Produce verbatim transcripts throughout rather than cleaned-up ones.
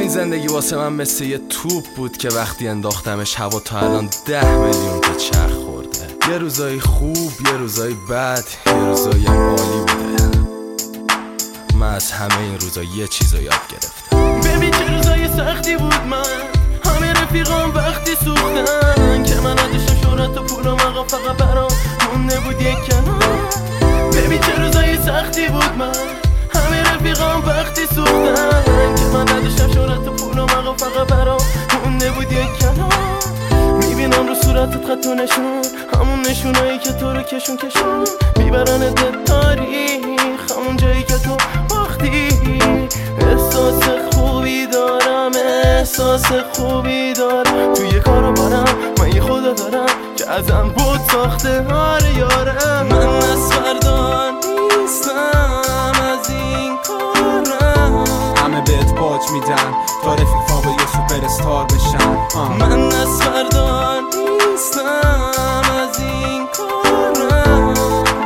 این زندگی واسه من مثل یه توپ بود که وقتی انداختمش هوا تا الان ده میلیون تا چرخ خورده. یه روزای خوب، یه روزای بد، یه روزای عالی بوده. من از همه این روزا یه چیزو یاد گرفتم. ببین چه روزای سختی بود، من همه رفیقام وقتی سوختن که من نداشتم شهرت و پول و مقام، فقط برام مونده بود یک کنار. ببین چه روزای سختی بود، من همه رفیقام وقتی سوختن که من نداشتم شهرت و پول و مقام، فقط برام مونده بود یک کنار. میبینم رو صورتت خط و نشون، همون نشونایی که تو رو کشون کشون میبرن دل تاریخ، همون جایی که تو باختی. احساس خوبی دارم، احساس خوبی دارم، توی کارو بارم من یه خدا دارم که ازم بود ساخته. آره یارم، من از فردا نیستم، از این کارم. همه بهت باج میدن تا رفیقا به یه سوپر استار بشن. من از فردا نیستم، از این کارم.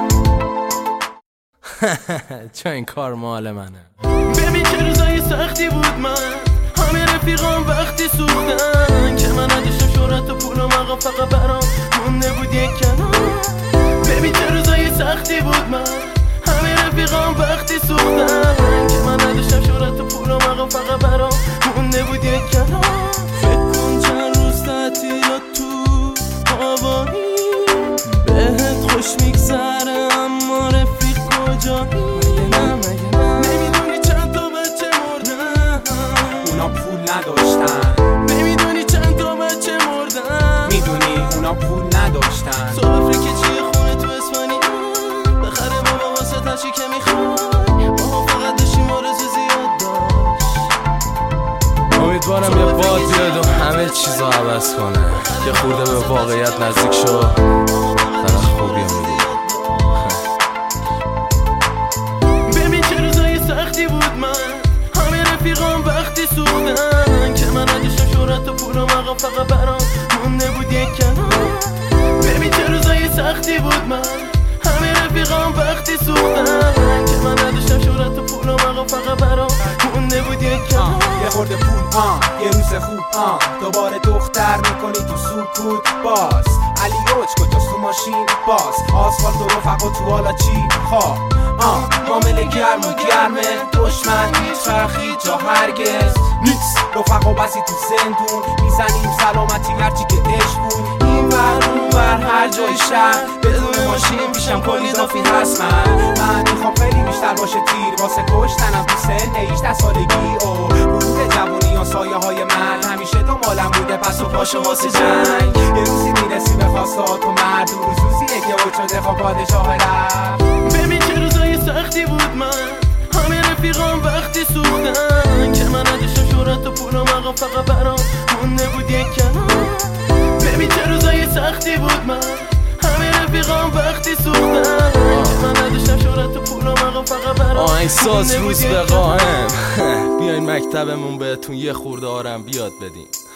چون این کار مال منه. ببین چه روزای سختی بود، من همه رفیقام وقتی سوختن که من نداشتم شهرت و پول و مقام، فقط برام مونده بود یک کنار. ببین چه روزای سختی بود، من همه رفیقام وقتی سوختن که من نداشتم شهرت و پول و مقام، فقط برام مونده بود یک کنار. فکر کن چند روز تعطیلات تو هوایی، بهت خوش میگذره اما رفیق کجایی؟ نمیدونی چند تا بچه مردن، اونا پول نداشتن. نمیدونی چند تا بچه مردن، میدونی اونا پول نداشتن. صبح که چیه خونه تو اسپانی بخره بابا واسه تشی که میخوای، ما فقط داشتیم آرزو زیاد داشت. امیدوارم یه باد بیاد و همه چیزا عوض کنه، یه خورده به واقعیت نزدیک شو، فقط خوبی رو میدی. ببین چه روزای سختی بود، من همه رفیقام وقتی سوختن که من نداشتم شهرت و پول و مقام، فقط برام مونده بود یک کنار. ببین چه روزای سختی بود، من همه رفیقام وقتی سوختن که من نداشتم شهرت و پول و مقام، فقط برام مونده بود یک کنار. یه خورده پول آن یه روز خوب آن دوباره دختر میکنی تو سکوت باز. علیوچ کجاست تو ماشین باز، آسفالت و رفقا تو حالا چی خواه. آه معامله گرم و گرمه، دشمن هیچ وقت جا هرگز نیست. رفقا بسی تو زندون میزنیم سلامتی هرچی که عشق بود. این ور اون ور هر جای شهر بدون ماشین پیشم کلی اضافی هست. من من میخوام خیلی بیشتر باشه تیر واسه کشتنم تو سن هجده سالگی. او حقوق جوانی و سایه های من همیشه دنبالم بوده، پس و پاشو واسه جنگ. یه روزی میرسی به خواستات و مرد، اون روزیه که اوج شده خواه پادشاه رفت. ببین چه روزای سختی بود، من همه رفیقام وقتی سوختن که من نداشتم شهرت و پول و مقام، فقط برام مونده بود یک کنار. ببین چه روزای سختی بود، من همه رفیقام وقتی سوختن که من نداشتم شهرت و پول و مقام، فقط برام آهنگساز روز به قائم. بیاین مکتبمون بهتون یه خورده آرم بیاد بدیم.